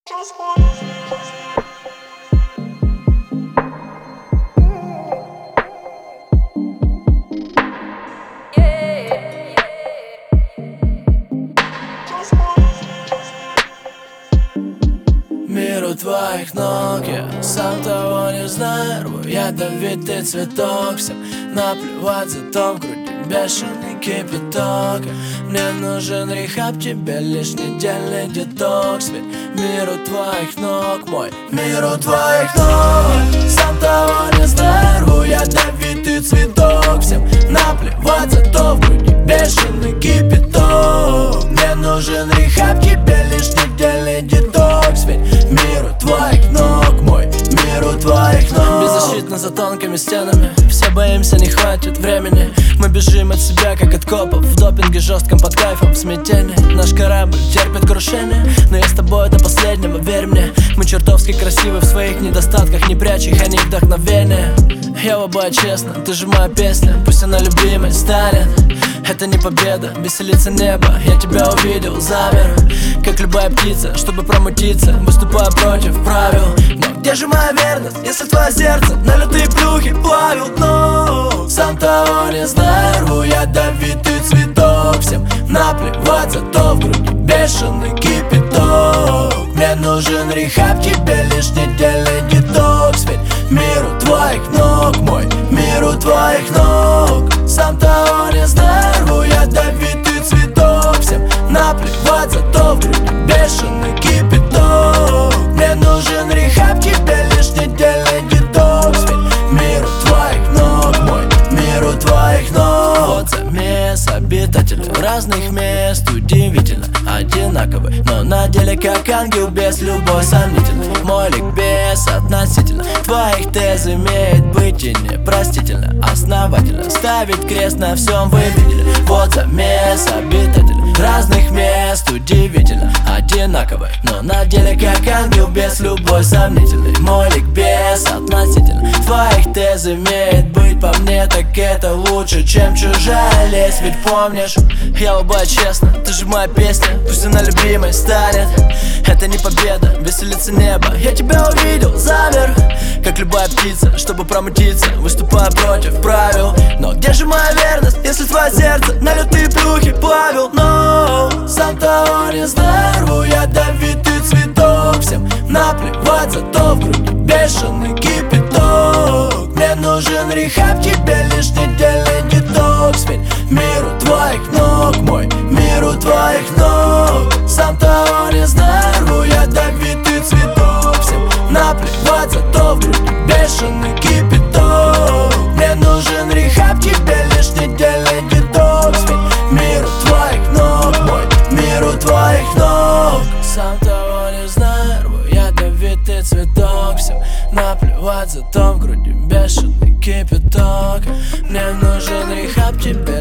Мир у твоих ног, я сам того не знаю. Рву ядовитый цветок, всем наплевать, зато в груди бешеный кипяток. Мне нужен рехаб, тебе лишь недельный детокс. Ведь мир у твоих ног, мой мир у твоих ног. Сам того не знаю, рву ядовитый цветок, всем наплевать, зато в груди бешеный кипяток. Мне нужен рехаб, тебе лишь недельный детокс. Ведь мир у твоих ног, мой мир у твоих ног. Беззащитно за тонкими стенами, все боимся, не хватит времени. Мы бежим от себя, как от копов, в допинге жестком, под кайфом, в смятении. Наш корабль терпит крушение, но я с тобой до последнего, верь мне. Мы чертовски красивы в своих недостатках, не прячь их, они вдохновение. Я в обои честно, ты же моя песня, пусть она любимой станет. Это не победа, веселится небо, я тебя увидел, замер. Как любая птица, чтобы промутиться, выступая против правил. Но где же моя верность, если твое сердце на лютые плюхи плавил дно? Сам того не знаю, рву ядовитый цветок, всем наплевать, зато в груди бешеный кипяток. Мне нужен рехаб, тебе лишь недельный детокс. Ведь мир у твоих ног, мой мир у твоих ног. Сам того не знаю, рву ядовитый цветок, всем наплевать, зато в груди бешеный кипяток. Мне нужен рехаб, тебе лишь недельный детокс. Ведь мир у твоих ног, мой мир у твоих ног. Вот замес обитателей разных мест, удивительно одинаковый, но на деле как ангел без любой сомнительный. Мой ликбез относительно твоих тез имеет быть и непростительно, основательно ставить крест на всем, вы видели. Вот замес обитателей разных мест, удивительно одинаковый, но на деле как ангел без любой сомнительный. Мой ликбез относительно твоих тез имеет быть, по мне так это лучше, чем чужая лесть. Ведь помнишь, я в обои честно, ты же моя песня, пусть она любимой станет. Это не победа, веселится небо, я тебя увидел, замер. Как любая птица, чтобы промутиться, выступая против правил. Но где же моя верность, если твое сердце на лютые плюхи плавил? Но сам того не знаю, рву ядовитый цветок, всем наплевать, зато в груди бешеный кипяток. Мне нужен рехаб, тебе лишь недельный детокс. Ведь мир у твоих ног, мой мир у твоих ног. Сам того не знаю, рву ядовитый цветок, всем наплевать, зато в груди бешеный кипяток. Мне нужен рехаб, тебе лишь недельный детокс. Ведь мир у твоих ног, мой мир у твоих ног. Сам того не знаю, рву ядовитый цветок, всем наплевать, зато в груди бешеный кипяток. Мне нужен рехаб, тебе